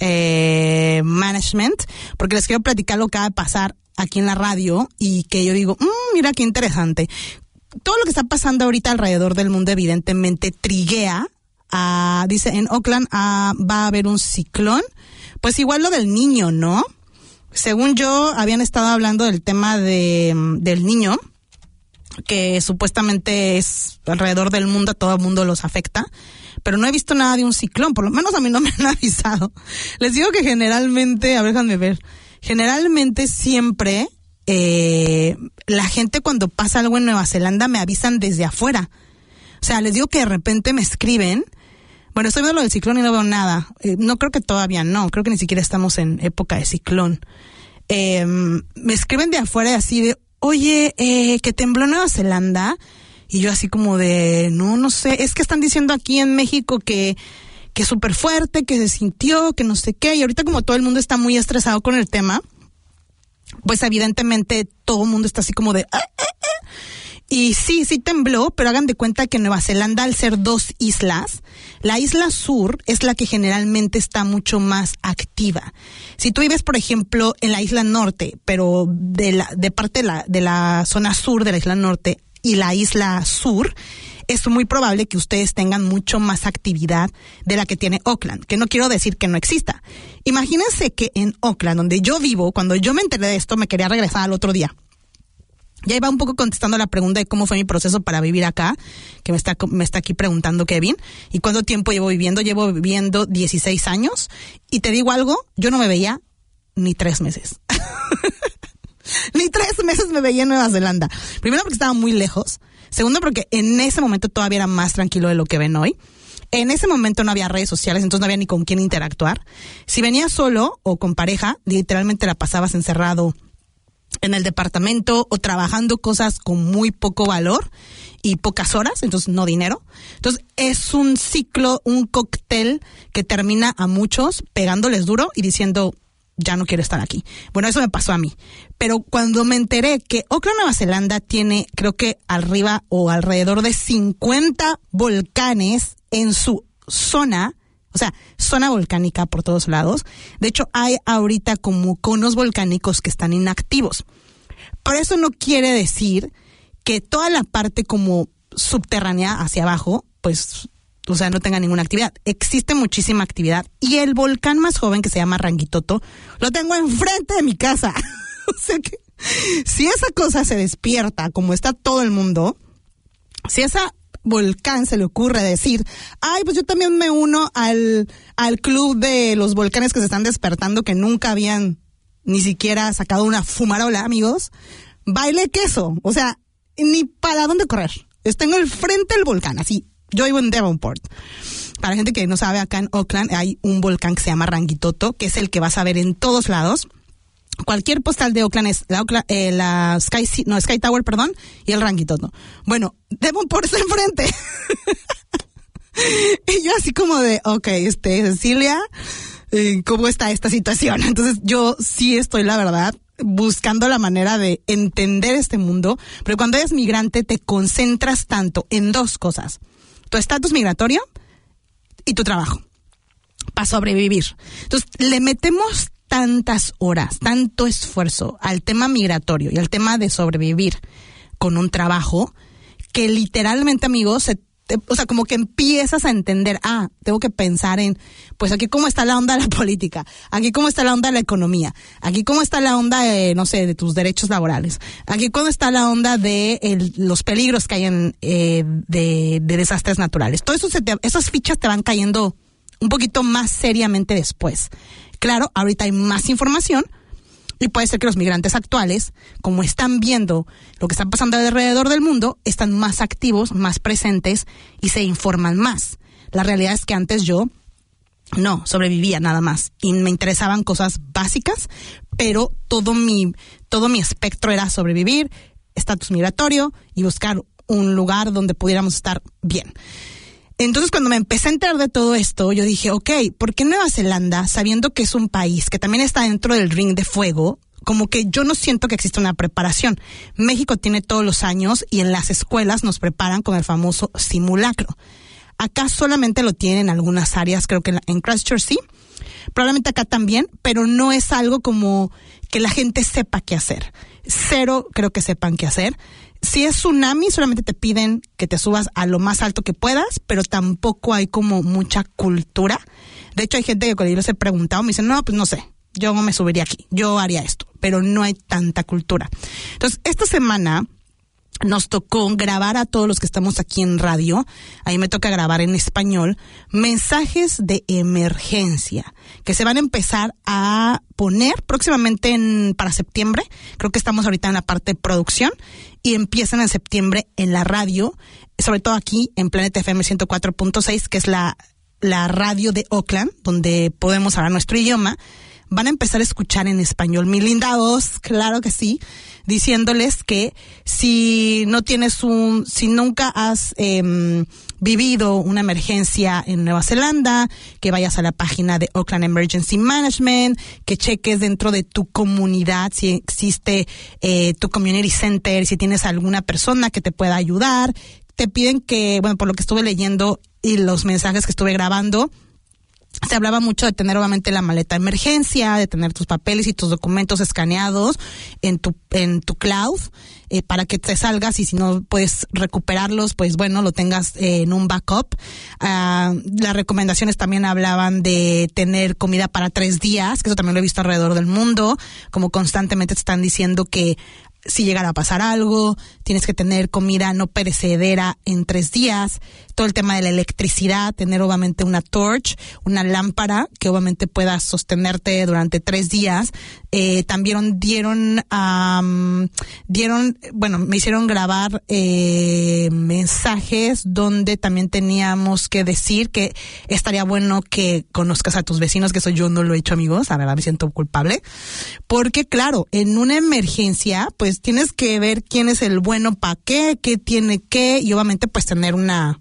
eh, management, porque les quiero platicar lo que va a pasar aquí en la radio y que yo digo, mmm, mira qué interesante. Todo lo que está pasando ahorita alrededor del mundo evidentemente triguea, a, dice en Oakland a, va a haber un ciclón, pues igual lo del niño, ¿no? Según yo, habían estado hablando del tema de del niño, que supuestamente es alrededor del mundo, a todo el mundo los afecta, pero no he visto nada de un ciclón, por lo menos a mí no me han avisado. Les digo que generalmente, a ver, déjame ver, generalmente siempre eh, la gente cuando pasa algo en Nueva Zelanda me avisan desde afuera. O sea, les digo que de repente me escriben, bueno, estoy viendo lo del ciclón y no veo nada. Eh, no creo que todavía no, creo que ni siquiera estamos en época de ciclón. Eh, me escriben de afuera así de, oye, eh, que tembló Nueva Zelanda. Y yo así como de, no, no sé, es que están diciendo aquí en México que que es súper fuerte, que se sintió, que no sé qué. Y ahorita como todo el mundo está muy estresado con el tema, pues evidentemente todo el mundo está así como de... Ah, ah, ah. Y sí, sí tembló, pero hagan de cuenta que Nueva Zelanda, al ser dos islas, la isla sur es la que generalmente está mucho más activa. Si tú vives, por ejemplo, en la isla norte, pero de la de parte de la, de la zona sur de la isla norte y la isla sur, es muy probable que ustedes tengan mucho más actividad de la que tiene Oakland, que no quiero decir que no exista. Imagínense que en Oakland, donde yo vivo, cuando yo me enteré de esto, me quería regresar al otro día. Ya iba un poco contestando la pregunta de cómo fue mi proceso para vivir acá, que me está, me está aquí preguntando Kevin, y cuánto tiempo llevo viviendo. Llevo viviendo dieciséis años, y te digo algo, yo no me veía ni tres meses. Ni tres meses me veía en Nueva Zelanda. Primero porque estaba muy lejos. Segundo porque en ese momento todavía era más tranquilo de lo que ven hoy. En ese momento no había redes sociales, entonces no había ni con quién interactuar. Si venías solo o con pareja, literalmente la pasabas encerrado en el departamento o trabajando cosas con muy poco valor y pocas horas, entonces no dinero. Entonces es un ciclo, un cóctel que termina a muchos pegándoles duro y diciendo, ya no quiero estar aquí. Bueno, eso me pasó a mí. Pero cuando me enteré que Auckland, Nueva Zelanda tiene, creo que arriba o alrededor de cincuenta volcanes en su zona, o sea, zona volcánica por todos lados. De hecho, hay ahorita como conos volcánicos que están inactivos. Pero eso no quiere decir que toda la parte como subterránea hacia abajo, pues, o sea, no tenga ninguna actividad. Existe muchísima actividad. Y el volcán más joven, que se llama Rangitoto, lo tengo enfrente de mi casa. O sea que si esa cosa se despierta, como está todo el mundo, si esa volcán se le ocurre decir, ay, pues yo también me uno al, al club de los volcanes que se están despertando, que nunca habían ni siquiera sacado una fumarola, amigos, baile queso. O sea, ni para dónde correr. Tengo el frente del volcán, así. Yo vivo en Devonport. Para la gente que no sabe, acá en Auckland hay un volcán que se llama Rangitoto, que es el que vas a ver en todos lados. Cualquier postal de Auckland es la, Auckland, eh, la Sky, no, Sky Tower, perdón, y el Rangitoto. Bueno, Devonport está enfrente. Y yo así como de, ok, este, Cecilia, eh, ¿cómo está esta situación? Entonces yo sí estoy, la verdad, buscando la manera de entender este mundo, pero cuando eres migrante te concentras tanto en dos cosas: tu estatus migratorio y tu trabajo, para sobrevivir. Entonces le metemos tantas horas, tanto esfuerzo al tema migratorio y al tema de sobrevivir con un trabajo, que literalmente, amigos, se te, o sea, como que empiezas a entender, ah, tengo que pensar en, pues aquí cómo está la onda de la política, aquí cómo está la onda de la economía, aquí cómo está la onda de, no sé, de tus derechos laborales, aquí cómo está la onda de el, los peligros que hay en, eh, de, de desastres naturales. Todo eso, se te, esas fichas te van cayendo un poquito más seriamente después. Claro, ahorita hay más información y puede ser que los migrantes actuales, como están viendo lo que está pasando alrededor del mundo, están más activos, más presentes y se informan más. La realidad es que antes yo no sobrevivía nada más y me interesaban cosas básicas, pero todo mi, todo mi espectro era sobrevivir, estatus migratorio y buscar un lugar donde pudiéramos estar bien. Entonces, cuando me empecé a enterar de todo esto, yo dije, ok, ¿por qué Nueva Zelanda, sabiendo que es un país que también está dentro del ring de fuego, como que yo no siento que exista una preparación? México tiene todos los años y en las escuelas nos preparan con el famoso simulacro. Acá solamente lo tienen en algunas áreas, creo que en, la, en Christchurch sí, probablemente acá también, pero no es algo como que la gente sepa qué hacer. Cero creo que sepan qué hacer. Si es tsunami, solamente te piden que te subas a lo más alto que puedas, pero tampoco hay como mucha cultura. De hecho, hay gente que cuando yo les he preguntado me dicen, no, pues no sé, yo no me subiría aquí, yo haría esto, pero no hay tanta cultura. Entonces, esta semana nos tocó grabar a todos los que estamos aquí en radio, ahí me toca grabar en español, mensajes de emergencia, que se van a empezar a poner próximamente en, para septiembre. Creo que estamos ahorita en la parte de producción y empiezan en septiembre en la radio, sobre todo aquí en Planet F M ciento cuatro punto seis, que es la, la radio de Oakland, donde podemos hablar nuestro idioma. Van a empezar a escuchar en español mi linda voz, claro que sí, diciéndoles que si no tienes un, si nunca has eh, vivido una emergencia en Nueva Zelanda, que vayas a la página de Auckland Emergency Management, que cheques dentro de tu comunidad si existe eh, tu community center, si tienes alguna persona que te pueda ayudar. Te piden que, bueno, por lo que estuve leyendo y los mensajes que estuve grabando, se hablaba mucho de tener obviamente la maleta de emergencia, de tener tus papeles y tus documentos escaneados en tu en tu cloud eh, para que te salgas, y si no puedes recuperarlos, pues bueno, lo tengas eh, en un backup. Uh, las recomendaciones también hablaban de tener comida para tres días, que eso también lo he visto alrededor del mundo, como constantemente te están diciendo que si llegara a pasar algo, tienes que tener comida no perecedera en tres días. Todo el tema de la electricidad, tener obviamente una torch, una lámpara que obviamente pueda sostenerte durante tres días. Eh, también dieron, um, dieron, bueno, me hicieron grabar eh, mensajes donde también teníamos que decir que estaría bueno que conozcas a tus vecinos, que eso yo no lo he hecho, amigos, la verdad me siento culpable. Porque claro, en una emergencia, pues tienes que ver quién es el bueno para qué, qué tiene qué, y obviamente pues tener una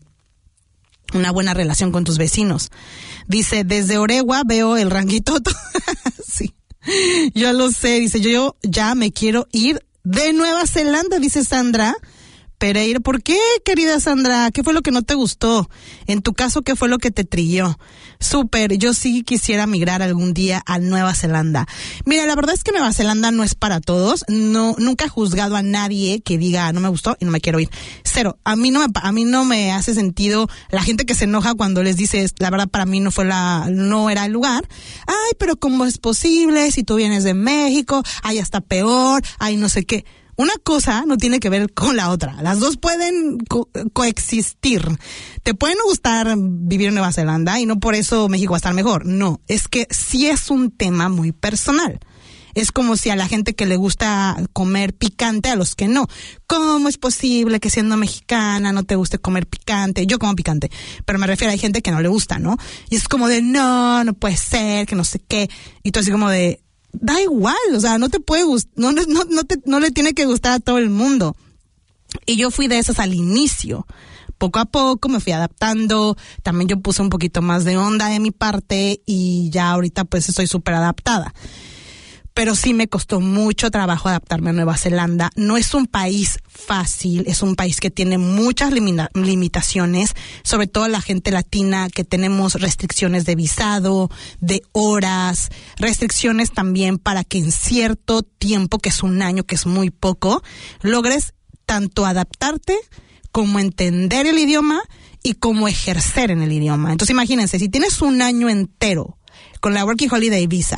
una buena relación con tus vecinos. Dice, desde Oregua veo el ranguitoto. Sí, yo lo sé. Dice, yo, yo ya me quiero ir de Nueva Zelanda, dice Sandra Pereira. ¿Por qué, querida Sandra? ¿Qué fue lo que no te gustó? En tu caso, ¿qué fue lo que te trilló? Súper, yo sí quisiera migrar algún día a Nueva Zelanda. Mira, la verdad es que Nueva Zelanda no es para todos. No, nunca he juzgado a nadie que diga no me gustó y no me quiero ir. Cero. A mí no me, a mí no me hace sentido la gente que se enoja cuando les dices, la verdad para mí no fue la, no era el lugar. Ay, pero ¿cómo es posible? Si tú vienes de México, ay, hasta peor, ay, no sé qué. Una cosa no tiene que ver con la otra. Las dos pueden co- coexistir. Te pueden gustar vivir en Nueva Zelanda y no por eso México va a estar mejor. No, es que sí es un tema muy personal. Es como si a la gente que le gusta comer picante, a los que no. ¿Cómo es posible que siendo mexicana no te guste comer picante? Yo como picante, pero me refiero a hay gente que no le gusta, ¿no? Y es como de, no, no puede ser, que no sé qué. Y tú así como de, da igual, o sea, no te puede gustar, no, no, no, te, no le tiene que gustar a todo el mundo. Y yo fui de esas al inicio. Poco a poco me fui adaptando, también yo puse un poquito más de onda de mi parte y ya ahorita pues estoy súper adaptada. Pero sí me costó mucho trabajo adaptarme a Nueva Zelanda. No es un país fácil, es un país que tiene muchas limita- limitaciones, sobre todo la gente latina, que tenemos restricciones de visado, de horas, restricciones también para que en cierto tiempo, que es un año, que es muy poco, logres tanto adaptarte como entender el idioma y como ejercer en el idioma. Entonces imagínense, si tienes un año entero con la Working Holiday Visa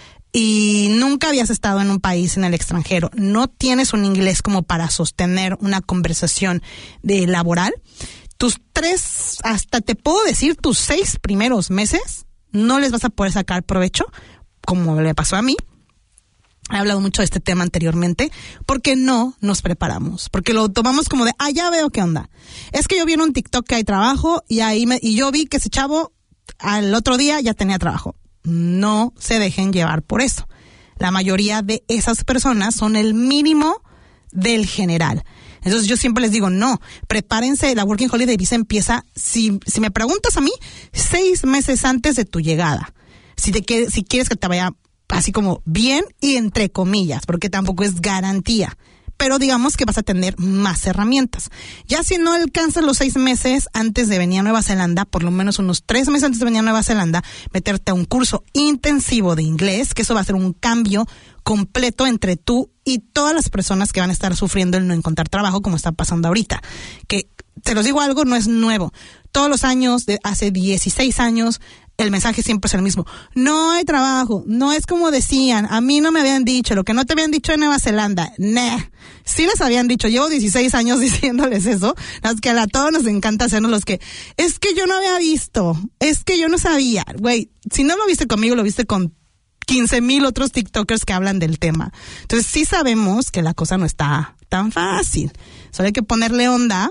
y nunca habías estado en un país en el extranjero, no tienes un inglés como para sostener una conversación de laboral, tus tres, hasta te puedo decir, tus seis primeros meses, no les vas a poder sacar provecho, como le pasó a mí. He hablado mucho de este tema anteriormente, porque no nos preparamos, porque lo tomamos como de, ah, ya veo qué onda. Es que yo vi en un TikTok que hay trabajo y ahí me, y yo vi que ese chavo al otro día ya tenía trabajo. No se dejen llevar por eso. La mayoría de esas personas son el mínimo del general. Entonces yo siempre les digo, no, prepárense, la Working Holiday Visa empieza, si, si me preguntas a mí, seis meses antes de tu llegada. Si te quieres, si quieres que te vaya así como bien y entre comillas, porque tampoco es garantía, pero digamos que vas a tener más herramientas. Ya si no alcanzas los seis meses antes de venir a Nueva Zelanda, por lo menos unos tres meses antes de venir a Nueva Zelanda, meterte a un curso intensivo de inglés, que eso va a ser un cambio completo entre tú y todas las personas que van a estar sufriendo el no encontrar trabajo, como está pasando ahorita. Que, te los digo algo, no es nuevo. Todos los años, de hace dieciséis años, el mensaje siempre es el mismo. No hay trabajo, no es como decían, a mí no me habían dicho, lo que no te habían dicho en Nueva Zelanda, nah. Sí les habían dicho, llevo dieciséis años diciéndoles eso, es que a todos nos encanta hacernos los que, es que yo no había visto, es que yo no sabía, güey, si no lo viste conmigo, lo viste con quince mil otros TikTokers que hablan del tema. Entonces sí sabemos que la cosa no está tan fácil, solo hay que ponerle onda.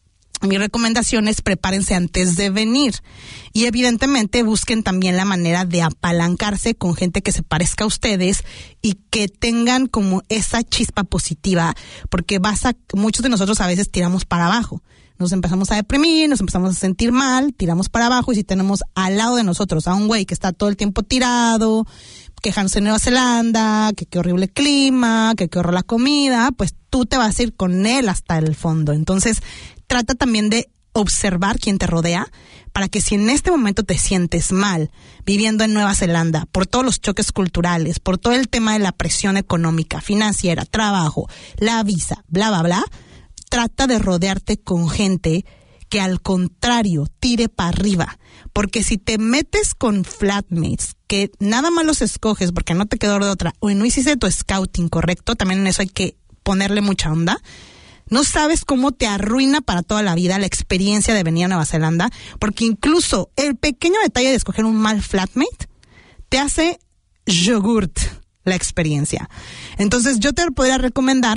Mi recomendación es prepárense antes de venir y evidentemente busquen también la manera de apalancarse con gente que se parezca a ustedes y que tengan como esa chispa positiva, porque vas a, muchos de nosotros a veces tiramos para abajo, nos empezamos a deprimir, nos empezamos a sentir mal, tiramos para abajo y si tenemos al lado de nosotros a un güey que está todo el tiempo tirado, quejándose en Nueva Zelanda, que qué horrible clima, que qué horror la comida, pues tú te vas a ir con él hasta el fondo. Entonces, trata también de observar quién te rodea para que si en este momento te sientes mal viviendo en Nueva Zelanda por todos los choques culturales, por todo el tema de la presión económica, financiera, trabajo, la visa, bla, bla, bla, trata de rodearte con gente que al contrario tire para arriba. Porque si te metes con flatmates que nada más los escoges porque no te quedó de otra o no hiciste tu scouting correcto, también en eso hay que ponerle mucha onda. No sabes cómo te arruina para toda la vida la experiencia de venir a Nueva Zelanda, porque incluso el pequeño detalle de escoger un mal flatmate te hace yogurt la experiencia. Entonces yo te podría recomendar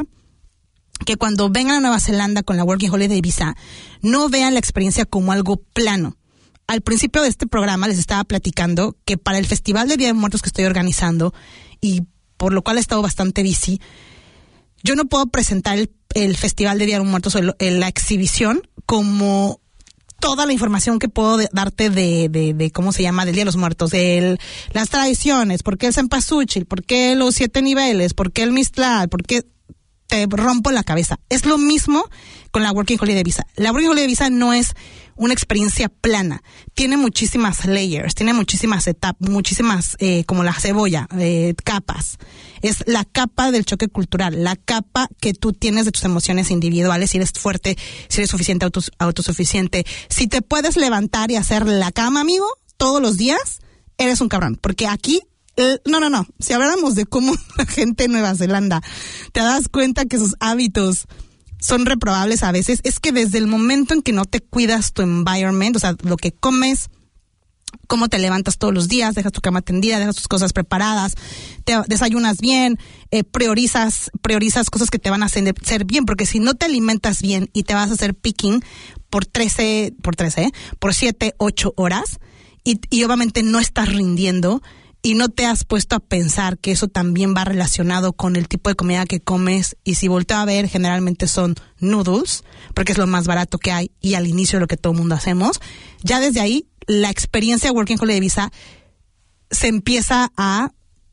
que cuando vengan a Nueva Zelanda con la Working Holiday Visa, no vean la experiencia como algo plano. Al principio de este programa les estaba platicando que para el Festival de Día de Muertos que estoy organizando, y por lo cual he estado bastante busy, yo no puedo presentar el, el Festival de Día de Muertos o el, el, la exhibición como toda la información que puedo de, darte de, de, de, ¿cómo se llama? Del Día de los Muertos, de las tradiciones, por qué el cempasúchil, por qué los siete niveles, por qué el Mixtlán, por qué te rompo la cabeza. Es lo mismo con la Working Holiday Visa. La Working Holiday Visa no es una experiencia plana. Tiene muchísimas layers, tiene muchísimas etapas, muchísimas, eh, como la cebolla, eh, capas. Es la capa del choque cultural, la capa que tú tienes de tus emociones individuales, si eres fuerte, si eres suficiente, autos, autosuficiente. Si te puedes levantar y hacer la cama, amigo, todos los días, eres un cabrón. Porque aquí Eh, no, no, no. Si habláramos de cómo la gente en Nueva Zelanda te das cuenta que sus hábitos son reprobables a veces, es que desde el momento en que no te cuidas tu environment, o sea, lo que comes, cómo te levantas todos los días, dejas tu cama tendida, dejas tus cosas preparadas, te desayunas bien, eh, priorizas, priorizas cosas que te van a hacer, hacer bien, porque si no te alimentas bien y te vas a hacer picking por trece, por trece, ¿eh? por siete, ocho horas, y, y obviamente no estás rindiendo, y no te has puesto a pensar que eso también va relacionado con el tipo de comida que comes, y si volteo a ver, generalmente son noodles, porque es lo más barato que hay y al inicio lo que todo el mundo hacemos, ya desde ahí la experiencia de Working Holiday Visa se empieza a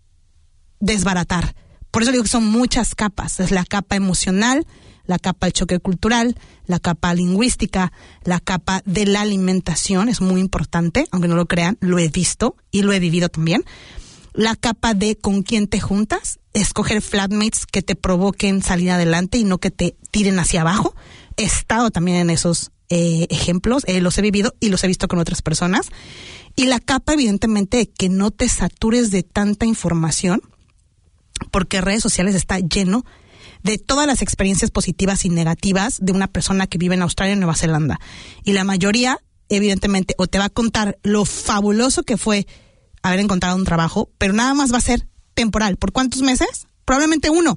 desbaratar. Por eso digo que son muchas capas. Es la capa emocional, la capa del choque cultural, la capa lingüística, la capa de la alimentación, es muy importante, aunque no lo crean, lo he visto y lo he vivido también. La capa de con quién te juntas, escoger flatmates que te provoquen salir adelante y no que te tiren hacia abajo. He estado también en esos eh, ejemplos, eh, los he vivido y los he visto con otras personas. Y la capa, evidentemente, de que no te satures de tanta información, porque redes sociales está lleno de todas las experiencias positivas y negativas de una persona que vive en Australia y Nueva Zelanda. Y la mayoría, evidentemente, o te va a contar lo fabuloso que fue haber encontrado un trabajo, pero nada más va a ser temporal. ¿Por cuántos meses? Probablemente uno.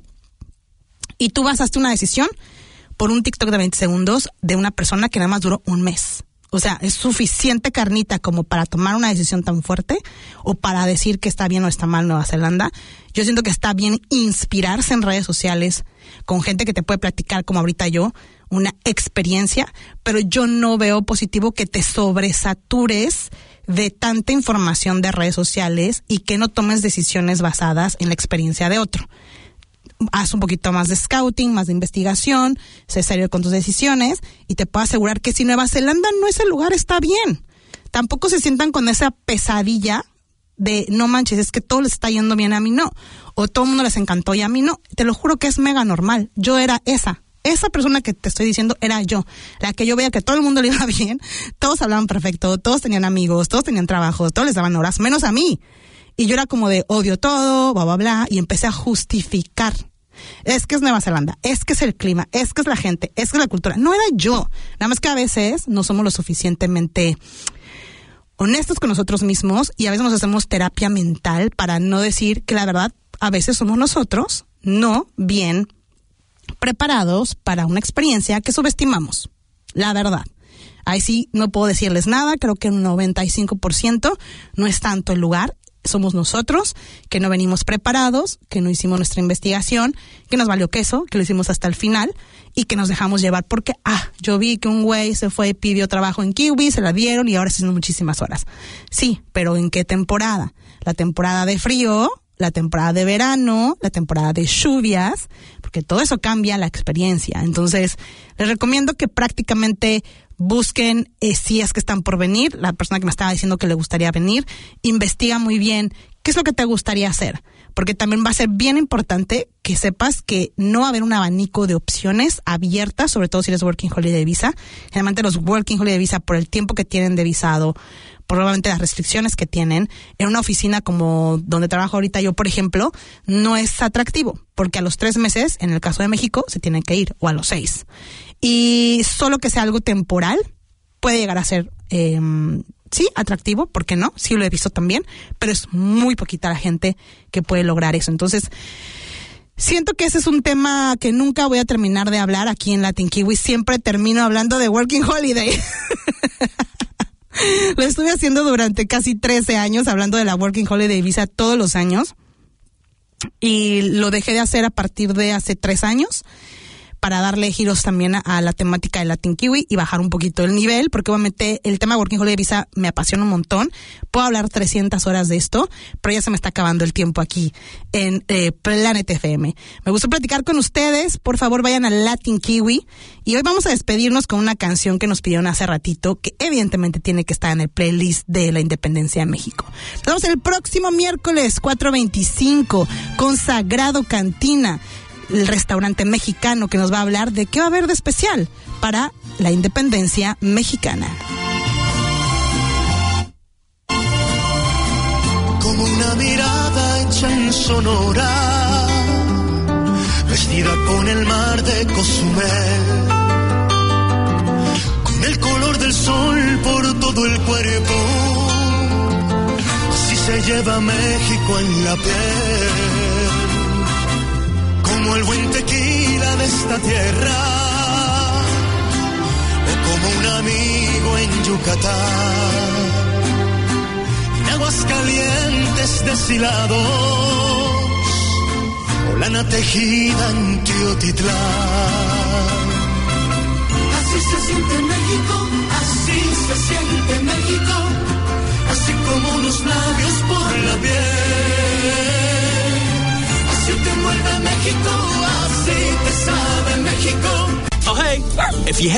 Y tú basaste una decisión por un TikTok de veinte segundos de una persona que nada más duró un mes. O sea, es suficiente carnita como para tomar una decisión tan fuerte o para decir que está bien o está mal Nueva Zelanda. Yo siento que está bien inspirarse en redes sociales con gente que te puede platicar, como ahorita yo, una experiencia, pero yo no veo positivo que te sobresatures de tanta información de redes sociales y que no tomes decisiones basadas en la experiencia de otro. haz un poquito más de scouting, más de investigación, sé serio con tus decisiones y te puedo asegurar que si Nueva Zelanda no es el lugar, está bien. Tampoco se sientan con esa pesadilla de no manches, es que todo les está yendo bien, a mí no. O todo el mundo les encantó y a mí no. Te lo juro que es mega normal. Yo era esa. Esa persona que te estoy diciendo era yo. La que yo veía que todo el mundo le iba bien. Todos hablaban perfecto, todos tenían amigos, todos tenían trabajo, todos les daban horas, menos a mí. Y yo era como de odio todo, bla, bla, bla. Y empecé a justificar. Es que es Nueva Zelanda, es que es el clima, es que es la gente, es que es la cultura. No era yo. Nada más que a veces no somos lo suficientemente honestos con nosotros mismos y a veces nos hacemos terapia mental para no decir que la verdad a veces somos nosotros no bien preparados para una experiencia que subestimamos. La verdad. Ahí sí no puedo decirles nada, creo que un noventa y cinco por ciento no es tanto el lugar, somos nosotros que no venimos preparados, que no hicimos nuestra investigación, que nos valió queso, que lo hicimos hasta el final y que nos dejamos llevar porque, ah, yo vi que un güey se fue y pidió trabajo en Kiwi, se la dieron y ahora está haciendo muchísimas horas. Sí, pero ¿en qué temporada? La temporada de frío, la temporada de verano, la temporada de lluvias, porque todo eso cambia la experiencia. Entonces, les recomiendo que prácticamente busquen eh, si es que están por venir. La persona que me estaba diciendo que le gustaría venir, investiga muy bien qué es lo que te gustaría hacer, porque también va a ser bien importante que sepas que no va a haber un abanico de opciones abiertas, sobre todo si eres Working Holiday Visa. Generalmente los Working Holiday Visa, por el tiempo que tienen de visado, probablemente las restricciones que tienen, en una oficina como donde trabajo ahorita yo, por ejemplo, no es atractivo, porque a los tres meses, en el caso de México, se tienen que ir, o a los seis. Y solo que sea algo temporal, puede llegar a ser, eh, sí, atractivo, ¿por qué no? Sí lo he visto también, pero es muy poquita la gente que puede lograr eso. Entonces, siento que ese es un tema que nunca voy a terminar de hablar aquí en Latin Kiwi. Siempre termino hablando de Working Holiday. Lo estuve haciendo durante casi trece años, hablando de la Working Holiday Visa todos los años. Y lo dejé de hacer a partir de hace tres años para darle giros también a, a la temática de Latin Kiwi y bajar un poquito el nivel, porque obviamente el tema Working Holiday Visa me apasiona un montón. Puedo hablar trescientas horas de esto, pero ya se me está acabando el tiempo aquí en eh, Planet F M. Me gustó platicar con ustedes. Por favor, vayan a Latin Kiwi. Y hoy vamos a despedirnos con una canción que nos pidieron hace ratito, que evidentemente tiene que estar en el playlist de la Independencia de México. Nos vemos el próximo miércoles cuatro veinticinco con Sagrado Cantina, el restaurante mexicano que nos va a hablar de qué va a haber de especial para la independencia mexicana. Como una mirada hecha en Sonora, vestida con el mar de Cozumel, con el color del sol por todo el cuerpo, así se lleva México en la piel. Como el buen tequila de esta tierra, o como un amigo en Yucatán, en Aguascalientes deshilados, o lana tejida en Teotitlán. Así se siente México, así se siente México, así como unos labios por la piel. Así te muerde México, así te sabe México. Oh, hey, if you